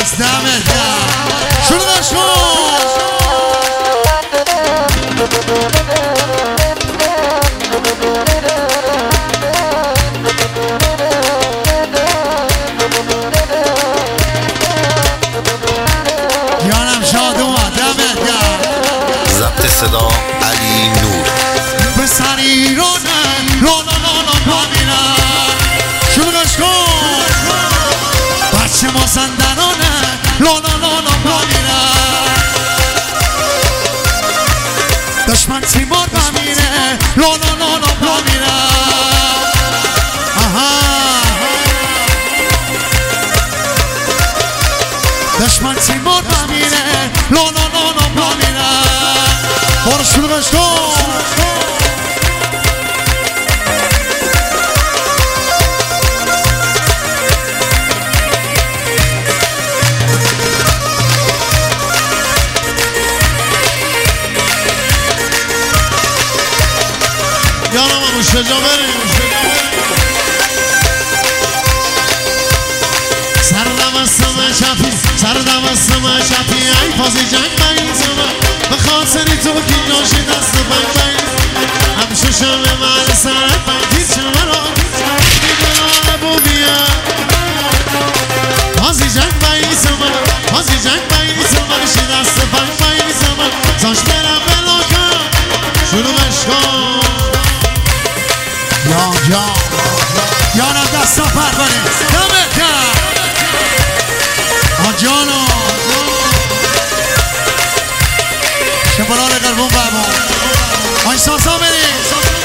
از دمت گرم شروعش کن یانم شاد اومد دمت گرم ضبط صدا علی نور پسر ایرانن لالا میرن شروعش کن بچه مازندرانن لالا میرن دشمن تیمار بمیره لالا میرن دشمن تیمار بمیره لالا میرن برو شروعش کن یارم همون شجا بریم سردم از سمه چپی ای فازی جنگ بین سمه به خاطری تو که ناشی دست بنگ بین هم ششم مال سرت بنگیر چمه را میدنان بو بیا فازی جنگ بین سمه شی دست بنگ بین سمه زاش برم بلاکم شروعش کن یانم دستا پروانه دمت گرم جانو شمالال قربون بابا آی ساسا بریم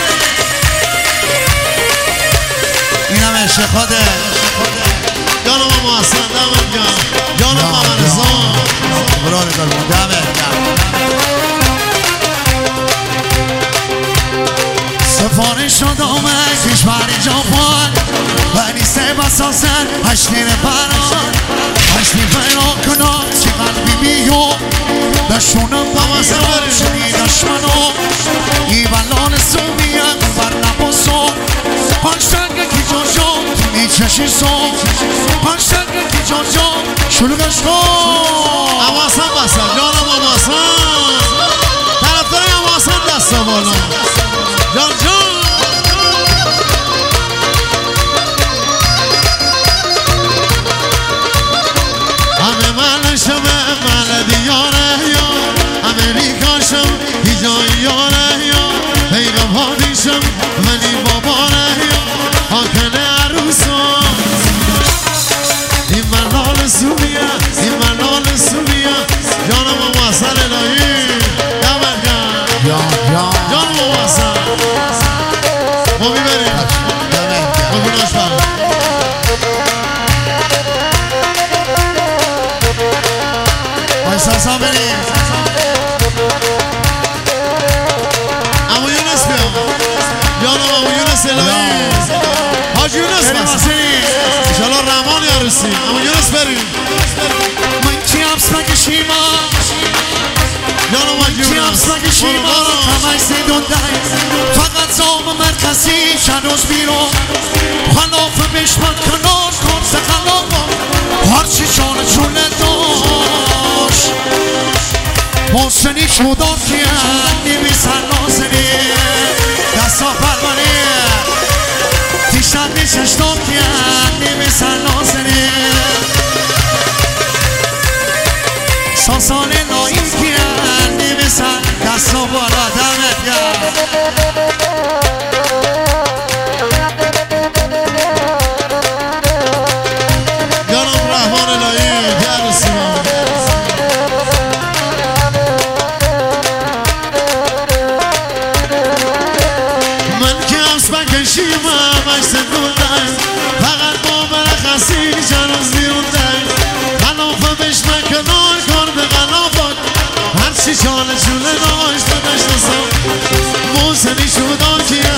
این همه شخاده جانو ما محسن دمت گرم جانو ما رزان شمالال قربون دمت گرم سفارش شد آمد کشور ژاپن ولی سه بسازن هشتین پران هشتین پیران کنم چه قلبی بیو دشونم بمازم شدی دشمنو ای بلان سومیان بر نباسو پنجتنگه کی جان جان ای چشی سو پنجتنگه کی جان جان شلوگش کن حواسم بسن جانم حواسم طرفداری حواسم دست بالا جان جان همه ملشم مل دیاره یا امریکاشم هیجای یاره یا پیغم هادیشم ولی باباره یا حاکن عروسا این منال سوبیا جانم واسل الهی دمرگم جانم واسل ما میبریم ما بیناش برم ساسا بریم امو یونس بیام یانم امو یونس الهی حاج یونس بس انشالله رحمان یارسی امو یونس بریم من کی حبس نکشیما یانم حاج کی یونس حبس نکشیما همش زیدون دهی فقط زام مرکزی شنوز بیرون خلافه بشمن کنار کن سخلافه هرچی جان چونه داشت محسنی چودار کیان نمیسن نازنی دستا پروانه تیشت نیشش دار کیان نمیسن نازنی ساسان ناییم کیان نمیسن دستا بالا دمت گرم یانم رحمان الهی یارسی فقط با مرخصی جنوز بیرونده خلافه بشمه کنار کار به غلافات هرچی جان جونه داشته داشته سام موزنی شدان که